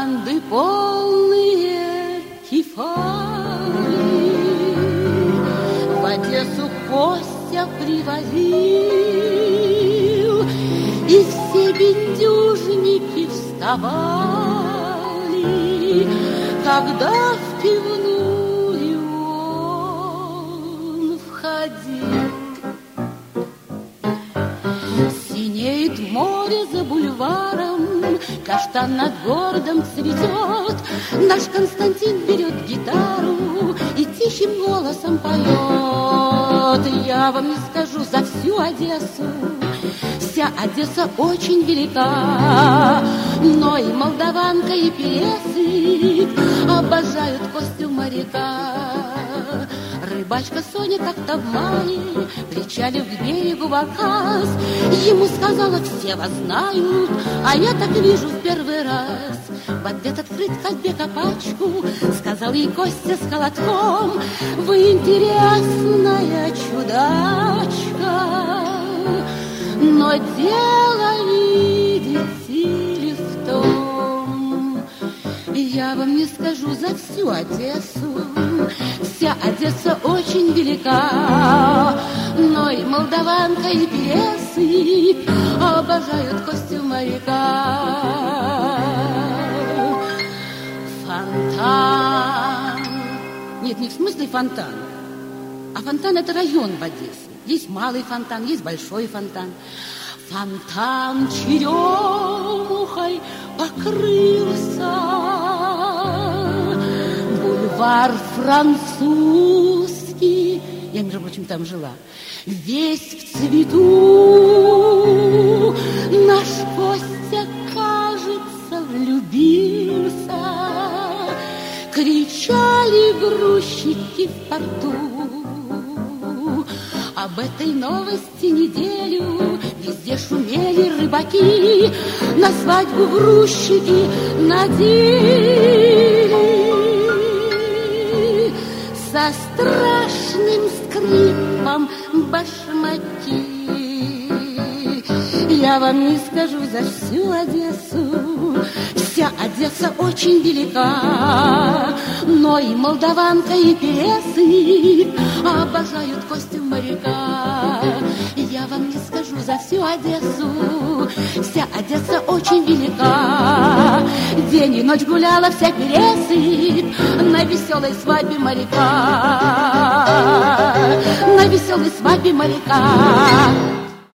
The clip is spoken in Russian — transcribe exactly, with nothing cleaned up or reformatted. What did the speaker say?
Банды полные кефали в Одессу Костя привозил, и все бендюжники вставали, когда в пивную он входил. Синеет море за бульваром, каштан над городом цветет. Наш Константин берет гитару и тихим голосом поет. Я вам не скажу за всю Одессу, вся Одесса очень велика, но и молдаванка, и пересык обожают Костю моряка. Рыбачка Соня как-то в мае, причалив к берегу в Аказ, ему сказала: все вас знают, а я так вижу в первый раз. В ответ открыть ходьбе копачку сказал ей Костя с холодком: вы интересная чудачка, но дело, видите ли, в том, я вам не скажу за всю Одессу, вся Одесса очень велика, но и молдаванка, и пересык обожают Костю моряка. Фонтан. Нет, не в смысле фонтан, а фонтан — это район в Одессе. Есть малый фонтан, есть большой фонтан. Фонтан черемухой покрылся, бульвар Французский, я, между прочим, там жила, весь в цвету. Наш Костя, кажется, влюбился, кричали грузчики в порту. Об этой новости неделю везде шумели рыбаки, на свадьбу грузчики надели со страшным скрипом башмаки. Я вам не скажу за всю Одессу, вся Одесса очень велика, но и молдаванка, и пересык обожают Костю моряка. Я вам не скажу за всю Одессу, вся Одесса очень велика, день и ночь гуляла вся пересык на веселой свадьбе моряка, на веселой свадьбе моряка.